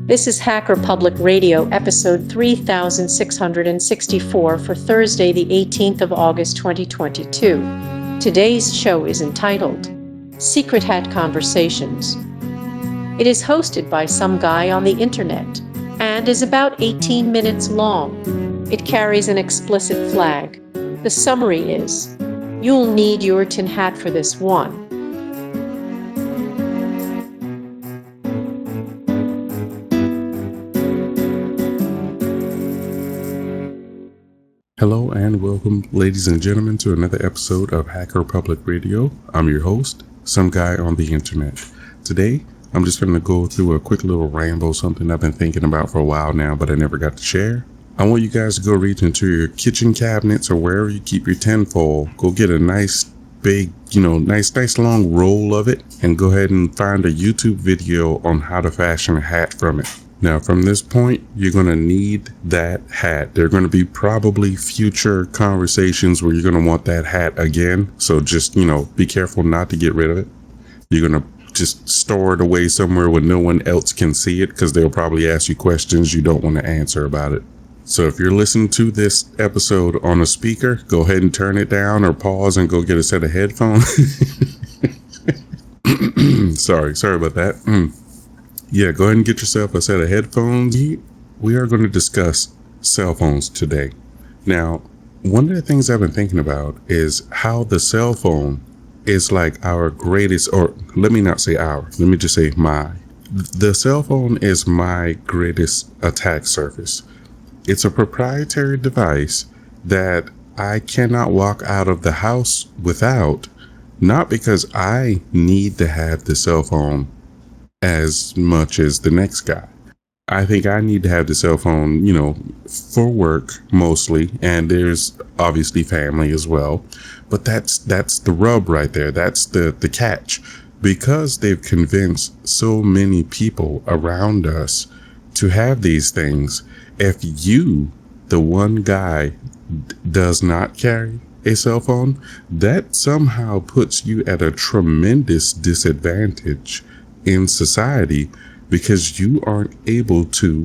This is Hacker Public Radio, episode 3664 for Thursday, the 18th of August, 2022. Today's show is entitled Secret Hat Conversations. It is hosted by some guy on the internet and is about 18 minutes long. It carries an explicit flag. The summary is, you'll need your tin hat for this one. Hello and welcome, ladies and gentlemen, to another episode of Hacker Public Radio. I'm your host, some guy on the internet. Today, I'm just going to go through a quick little ramble, something I've been thinking about for a while now, but I never got to share. I want you guys to go reach into your kitchen cabinets or wherever you keep your tinfoil. Go get a nice big, nice long roll of it and go ahead and find a YouTube video on how to fashion a hat from it. Now, from this point, you're going to need that hat. There are going to be probably future conversations where you're going to want that hat again. So just, be careful not to get rid of it. You're going to just store it away somewhere where no one else can see it because they'll probably ask you questions you don't want to answer about it. So if you're listening to this episode on a speaker, go ahead and turn it down or pause and go get a set of headphones. Sorry about that. Yeah, go ahead and get yourself a set of headphones. We are going to discuss cell phones today. Now, one of the things I've been thinking about is how the cell phone is like our greatest, or let me not say our, let me just say my. The cell phone is my greatest attack surface. It's a proprietary device that I cannot walk out of the house without, not because I need to have the cell phone as much as the next guy. I think I need to have the cell phone, for work mostly, and there's obviously family as well. But that's the rub right there. That's the catch. Because they've convinced so many people around us to have these things, if you, the one guy, does not carry a cell phone, that somehow puts you at a tremendous disadvantage in society because you aren't able to,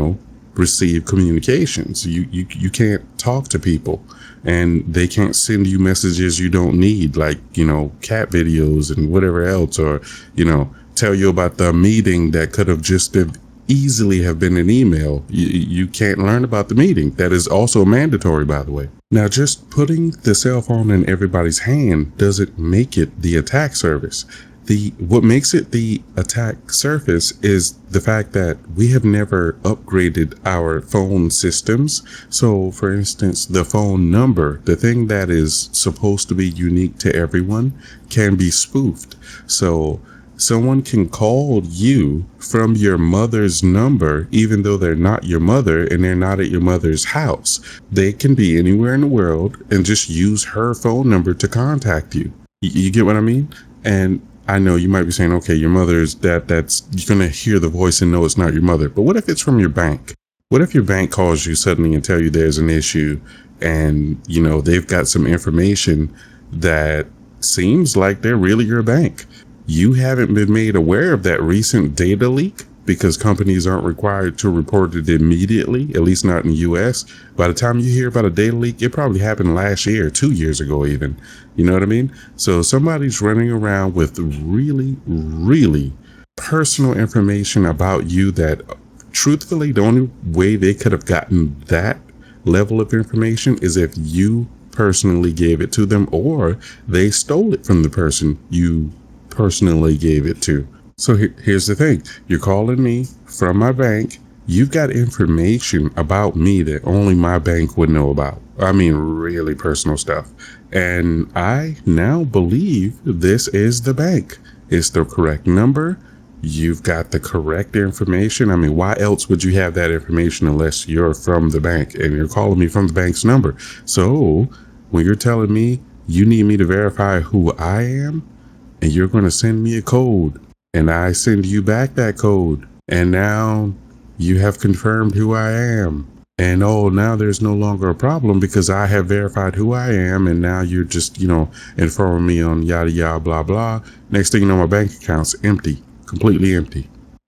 receive communications. You can't talk to people and they can't send you messages you don't need, like, cat videos and whatever else, or, tell you about the meeting that could have just easily have been an email. You can't learn about the meeting. That is also mandatory, by the way. Now, just putting the cell phone in everybody's hand doesn't make it the attack surface. What makes it the attack surface is the fact that we have never upgraded our phone systems. So, for instance, the phone number, the thing that is supposed to be unique to everyone, can be spoofed. So someone can call you from your mother's number, even though they're not your mother and they're not at your mother's house. They can be anywhere in the world and just use her phone number to contact you. You get what I mean? And I know you might be saying, okay, your mother's that's, you're going to hear the voice and know it's not your mother. But what if it's from your bank? What if your bank calls you suddenly and tell you there's an issue and, they've got some information that seems like they're really your bank? You haven't been made aware of that recent data leak because companies aren't required to report it immediately, at least not in the US. By the time you hear about a data leak, it probably happened last year, 2 years ago even. You know what I mean? So somebody's running around with really, really personal information about you that, truthfully, the only way they could have gotten that level of information is if you personally gave it to them or they stole it from the person you personally gave it to. So here's the thing. You're calling me from my bank. You've got information about me that only my bank would know about. I mean, really personal stuff. And I now believe this is the bank. It's the correct number. You've got the correct information. I mean, why else would you have that information unless you're from the bank and you're calling me from the bank's number? So when you're telling me you need me to verify who I am and you're going to send me a code, and I send you back that code, and now you have confirmed who I am. And now there's no longer a problem because I have verified who I am, and now you're just, informing me on yada yada blah blah. Next thing you know, my bank account's empty, completely empty.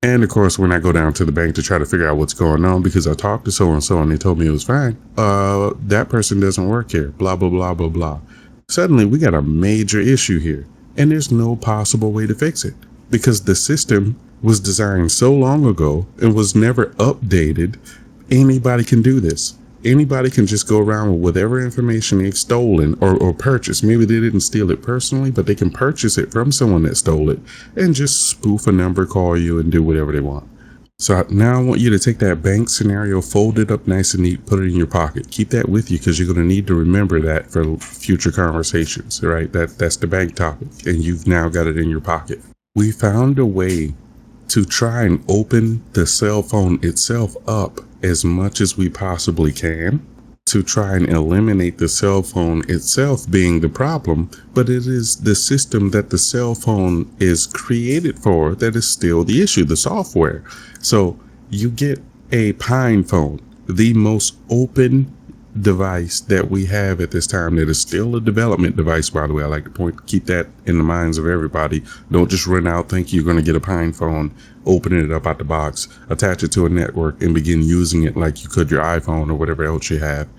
And of course, when I go down to the bank to try to figure out what's going on, because I talked to so-and-so and they told me it was fine, that person doesn't work here, blah, blah, blah, blah, blah. Suddenly, we got a major issue here, and there's no possible way to fix it because the system was designed so long ago and was never updated. Anybody can do this. Anybody can just go around with whatever information they've stolen or purchased. Maybe they didn't steal it personally, but they can purchase it from someone that stole it and just spoof a number, call you, and do whatever they want. So now I want you to take that bank scenario, fold it up nice and neat, put it in your pocket. Keep that with you because you're going to need to remember that for future conversations, right? That's the bank topic, and you've now got it in your pocket. We found a way to try and open the cell phone itself up as much as we possibly can to try and eliminate the cell phone itself being the problem, but it is the system that the cell phone is created for that is still the issue, the software. So you get a Pine phone, the most open device that we have at this time that is still a development device, by the way. I like to keep that in the minds of everybody. Don't just run out think you're going to get a Pine phone, open it up out the box, attach it to a network, and begin using it like you could your iPhone or whatever else you have.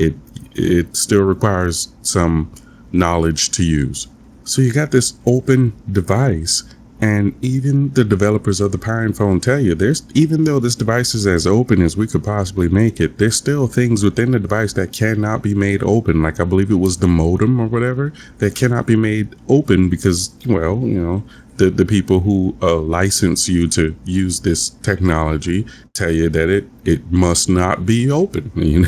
It still requires some knowledge to use. So you got this open device, and even the developers of the Pine phone tell you even though this device is as open as we could possibly make it, there's still things within the device that cannot be made open. Like I believe it was the modem or whatever that cannot be made open because, well, the people who license you to use this technology tell you that it must not be open,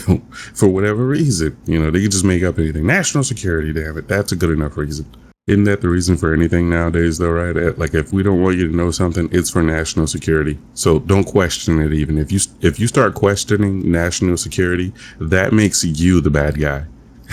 for whatever reason. They can just make up anything. National security, damn it. That's a good enough reason. Isn't that the reason for anything nowadays, though, right? Like, if we don't want you to know something, it's for national security. So don't question it even. If you start questioning national security, that makes you the bad guy.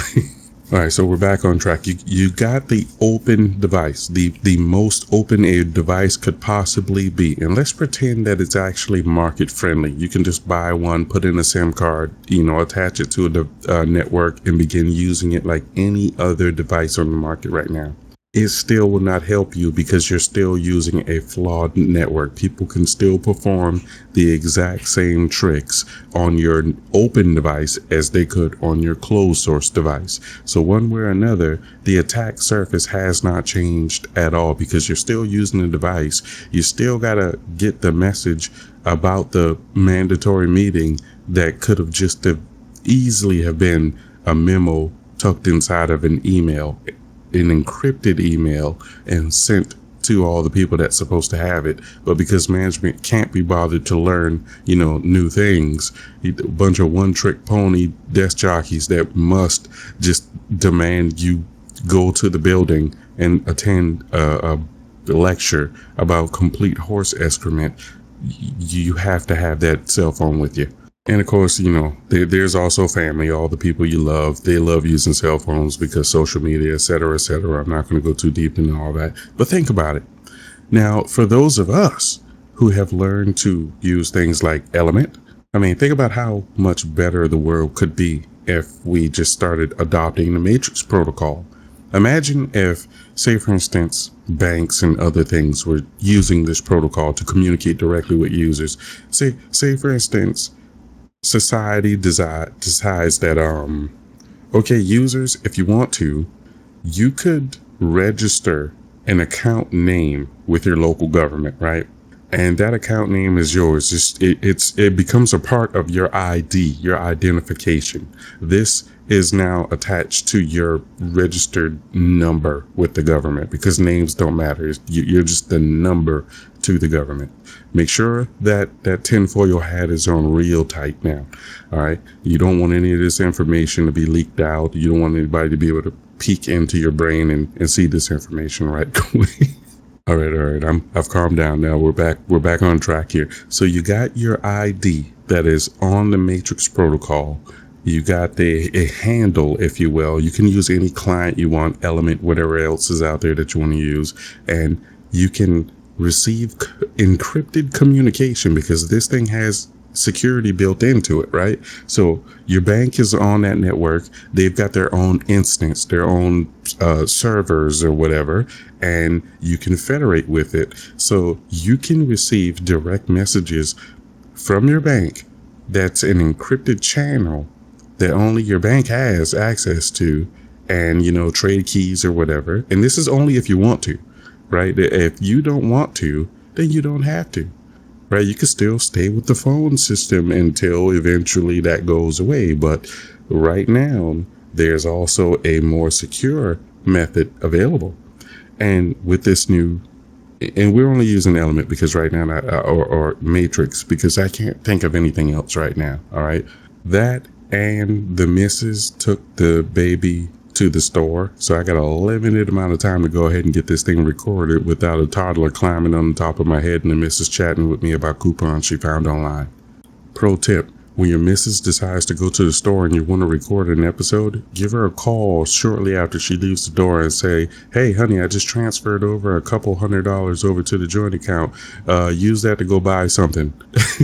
All right, so we're back on track. You got the open device, the most open a device could possibly be. And let's pretend that it's actually market friendly. You can just buy one, put in a SIM card, attach it to a network and begin using it like any other device on the market right now. It still will not help you because you're still using a flawed network. People can still perform the exact same tricks on your open device as they could on your closed source device. So one way or another, the attack surface has not changed at all because you're still using the device. You still got to get the message about the mandatory meeting that could have just easily have been a memo tucked inside of an email, an encrypted email, and sent to all the people that's supposed to have it. But because management can't be bothered to learn, new things, a bunch of one-trick pony desk jockeys that must just demand you go to the building and attend a lecture about complete horse excrement. You have to have that cell phone with you. And of course, there's also family, all the people you love. They love using cell phones because social media, et cetera, et cetera. I'm not going to go too deep into all that, but think about it. Now, for those of us who have learned to use things like Element, think about how much better the world could be if we just started adopting the Matrix protocol. Imagine if, say, for instance, banks and other things were using this protocol to communicate directly with users. Say, for instance, society decides that, okay, users, if you want to, you could register an account name with your local government, right? And that account name is yours. It becomes a part of your ID, your identification. This is now attached to your registered number with the government because names don't matter. You're just the number to the government. Make sure that tinfoil hat is on real tight now. All right. You don't want any of this information to be leaked out. You don't want anybody to be able to peek into your brain and see this information right quick. All right. I've calmed down now. We're back on track here. So you got your ID that is on the Matrix protocol. You got a handle, if you will. You can use any client you want, Element, whatever else is out there that you want to use. And you can receive encrypted communication because this thing has security built into it, right? So your bank is on that network. They've got their own instance, their own servers or whatever, and you can federate with it. So you can receive direct messages from your bank that's an encrypted channel that only your bank has access to, and, trade keys or whatever. And this is only if you want to, right? If you don't want to, then you don't have to. Right, you can still stay with the phone system until eventually that goes away. But right now, there's also a more secure method available. And with this new, and we're only using Element because right now, or Matrix, because I can't think of anything else right now. All right, that and the missus took the baby to the store, so I got a limited amount of time to go ahead and get this thing recorded without a toddler climbing on the top of my head and the missus chatting with me about coupons she found online. Pro tip: when your missus decides to go to the store and you want to record an episode, give her a call shortly after she leaves the door and say, "Hey honey, I just transferred over a couple $100 over to the joint account. Use that to go buy something."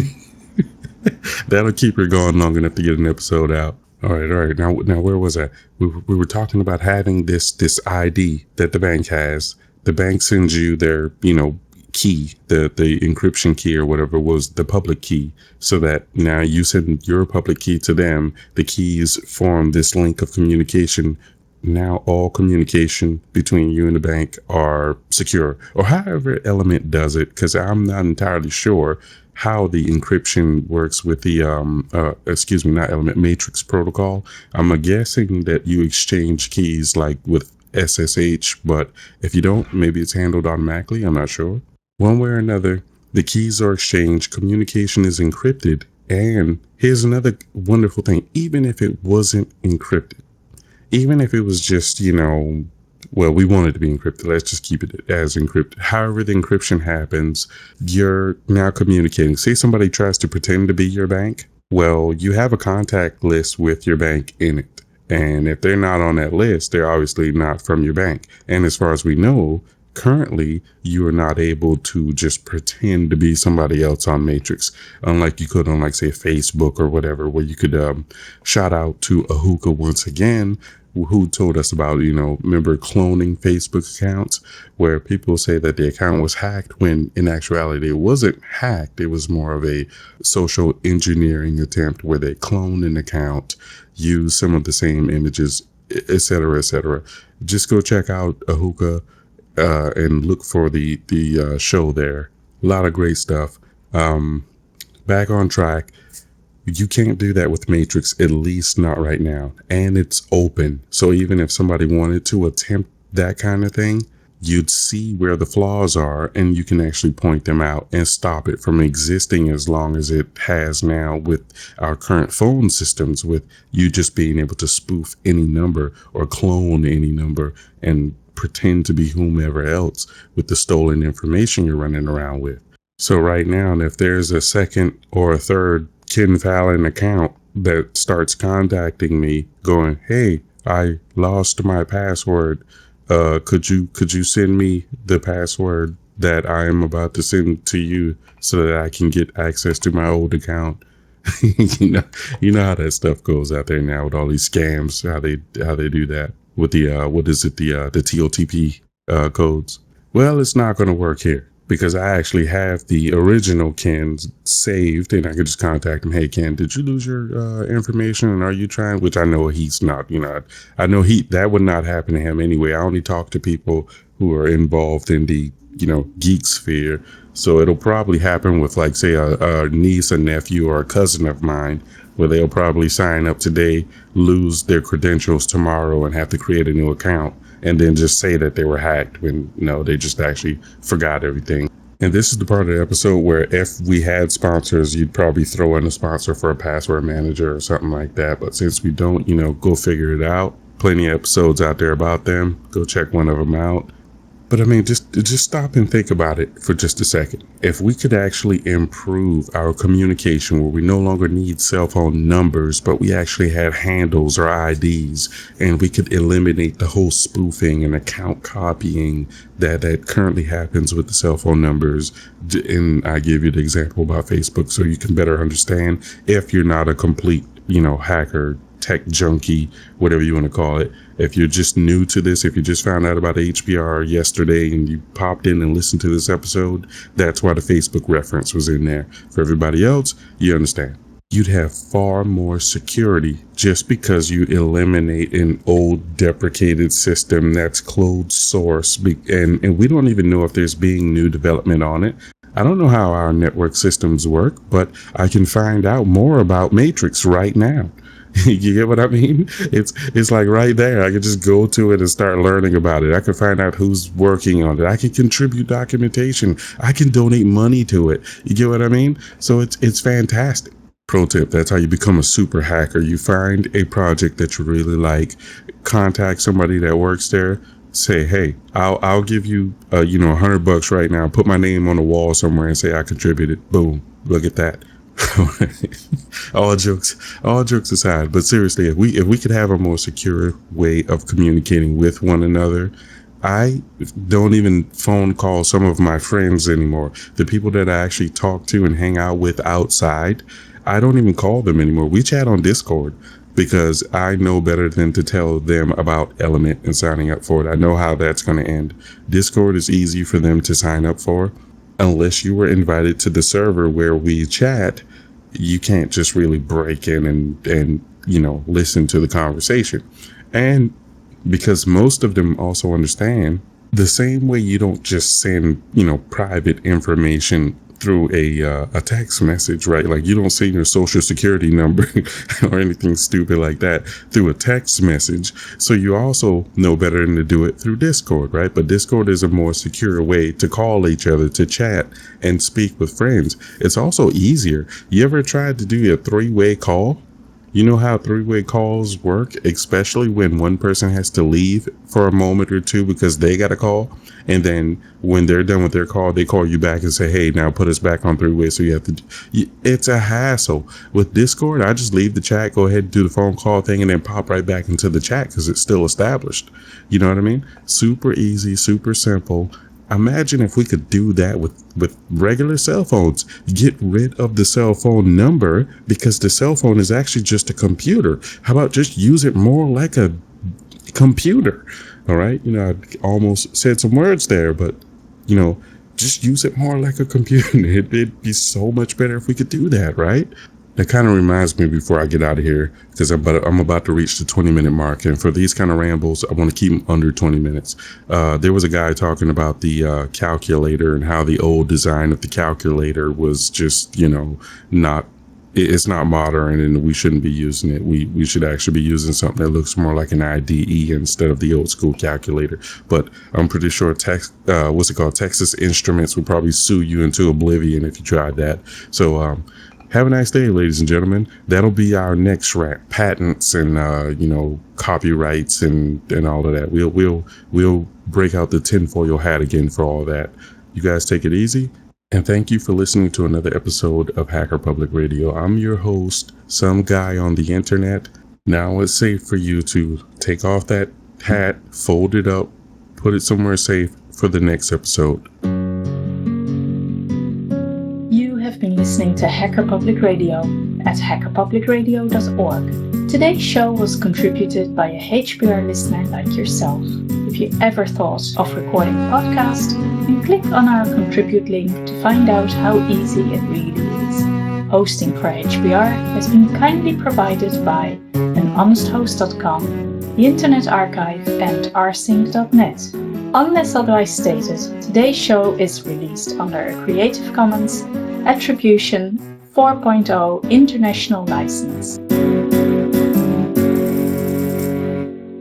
That'll keep her going long enough to get an episode out. All right. Now, where was I? We were talking about having this ID that the bank has. The bank sends you their, key, the encryption key or whatever was the public key, so that now you send your public key to them. The keys form this link of communication. Now all communication between you and the bank are secure, or however Element does it, because I'm not entirely sure how the encryption works with the not Element, Matrix protocol. I'm guessing that you exchange keys like with SSH, but if you don't, maybe it's handled automatically. I'm not sure. One way or another, the keys are exchanged, communication is encrypted, and here's another wonderful thing: even if it wasn't encrypted, even if it was just, well, we want it to be encrypted, let's just keep it as encrypted. However the encryption happens, you're now communicating. Say somebody tries to pretend to be your bank. Well, you have a contact list with your bank in it. And if they're not on that list, they're obviously not from your bank. And as far as we know, currently, you are not able to just pretend to be somebody else on Matrix, unlike you could on, like, say, Facebook or whatever, where you could shout out to Ahuka once again, who told us about, remember cloning Facebook accounts, where people say that the account was hacked, when in actuality it wasn't hacked. It was more of a social engineering attempt where they cloned an account, use some of the same images, etc., etc. Just go check out Ahuka and look for the show there. A lot of great stuff. Back on track. You can't do that with Matrix, at least not right now. And it's open. So even if somebody wanted to attempt that kind of thing, you'd see where the flaws are and you can actually point them out and stop it from existing, as long as it has now with our current phone systems, with you just being able to spoof any number or clone any number and pretend to be whomever else with the stolen information you're running around with. So right now, if there's a second or a third Ken Fallon account that starts contacting me going, "Hey, I lost my password. Could you send me the password that I am about to send to you so that I can get access to my old account?" you know how that stuff goes out there now with all these scams, how they do that with the the TOTP codes. Well, it's not going to work here, because I actually have the original Ken saved, and I could just contact him. "Hey Ken, did you lose your information? And are you trying?" Which I know he's not, I know that would not happen to him anyway. I only talk to people who are involved in the, geek sphere. So it'll probably happen with, like, say, a niece, a nephew, or a cousin of mine, where they'll probably sign up today, lose their credentials tomorrow, and have to create a new account, and then just say that they were hacked when, they just actually forgot everything. And this is the part of the episode where, if we had sponsors, you'd probably throw in a sponsor for a password manager or something like that. But since we don't, go figure it out. Plenty of episodes out there about them. Go check one of them out. But I mean, just stop and think about it for just a second. If we could actually improve our communication where we no longer need cell phone numbers, but we actually had handles or IDs, and we could eliminate the whole spoofing and account copying that currently happens with the cell phone numbers. And I give you the example about Facebook so you can better understand if you're not a complete, hacker, tech junkie, whatever you want to call it. If you're just new to this, if you just found out about HBR yesterday and you popped in and listened to this episode, that's why the Facebook reference was in there. For everybody else, you understand. You'd have far more security just because you eliminate an old deprecated system that's closed source. And we don't even know if there's being new development on it. I don't know how our network systems work, but I can find out more about Matrix right now. You get what I mean? It's like right there. I can just go to it and start learning about it. I can find out who's working on it. I can contribute documentation. I can donate money to it. You get what I mean? So it's fantastic. Pro tip, that's how you become a super hacker. You find a project that you really like, contact somebody that works there, say, hey, I'll give you $100 right now. Put my name on the wall somewhere and say I contributed. Boom. Look at that. all jokes aside, but seriously, if we could have a more secure way of communicating with one another, I don't even phone call some of my friends anymore. The people that I actually talk to and hang out with outside, I don't even call them anymore. We chat on Discord because I know better than to tell them about Element and signing up for it. I know how that's going to end. Discord is easy for them to sign up for. Unless you were invited to the server where we chat, you can't just really break in and listen to the conversation. And because most of them also understand, the same way you don't just send, private information through a text message, right? Like you don't send your social security number or anything stupid like that through a text message. So you also know better than to do it through Discord, right? But Discord is a more secure way to call each other, to chat and speak with friends. It's also easier. You ever tried to do a 3-way call? You know how 3-way calls work, especially when one person has to leave for a moment or two because they got a call. And then when they're done with their call, they call you back and say, hey, now put us back on 3-way. So you have to, it's a hassle. With Discord, I just leave the chat, go ahead and do the phone call thing and then pop right back into the chat because it's still established. You know what I mean? Super easy, super simple. Imagine if we could do that with regular cell phones. Get rid of the cell phone number because the cell phone is actually just a computer. How about just use it more like a computer? All right. I almost said some words there, but, just use it more like a computer. It'd be so much better if we could do that, right? That kind of reminds me before I get out of here, because I'm about to reach the 20-minute mark. And for these kind of rambles, I want to keep them under 20 minutes. There was a guy talking about the calculator and how the old design of the calculator was just, it's not modern and we shouldn't be using it. We should actually be using something that looks more like an IDE instead of the old school calculator. But I'm pretty sure Texas Instruments would probably sue you into oblivion if you tried that. So, have a nice day, ladies and gentlemen. That'll be our next rant. Patents and copyrights and all of that. We'll break out the tinfoil hat again for all that. You guys take it easy. And thank you for listening to another episode of Hacker Public Radio. I'm your host, some guy on the internet. Now it's safe for you to take off that hat, fold it up, put it somewhere safe for the next episode. Have been listening to Hacker Public Radio at hackerpublicradio.org. Today's show was contributed by a HBR listener like yourself. If you ever thought of recording a podcast, then click on our contribute link to find out how easy it really is. Hosting for HBR has been kindly provided by anhonesthost.com, the Internet Archive and rsync.net. Unless otherwise stated, today's show is released under a Creative Commons Attribution 4.0 International License.